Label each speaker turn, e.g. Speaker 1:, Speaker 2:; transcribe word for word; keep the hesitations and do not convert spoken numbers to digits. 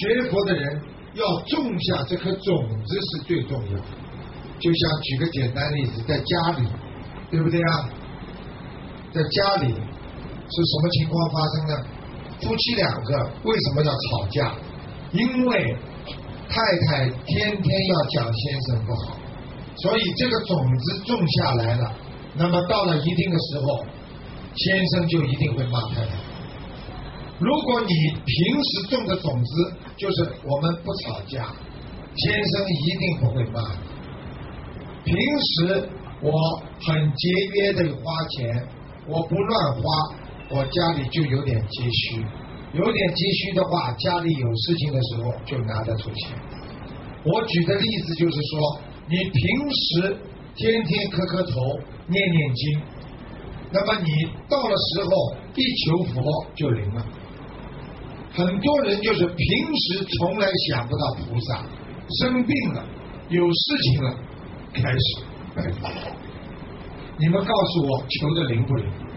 Speaker 1: 学佛的人要种下这颗种子是最重要的。就像举个简单例子，在家里，对不对啊？在家里是什么情况发生呢？夫妻两个为什么要吵架？因为太太天天要讲先生不好，所以这个种子种下来了，那么到了一定的时候，先生就一定会骂太太。如果你平时种的种子就是我们不吵架，先生一定不会骂你。平时我很节约的花钱，我不乱花，我家里就有点积蓄，有点积蓄的话，家里有事情的时候就拿得出钱。我举的例子就是说，你平时天天磕磕头念念经，那么你到了时候一求佛就灵了。很多人就是平时从来想不到菩萨，生病了有事情了开始拜佛。你们告诉我求的灵不灵？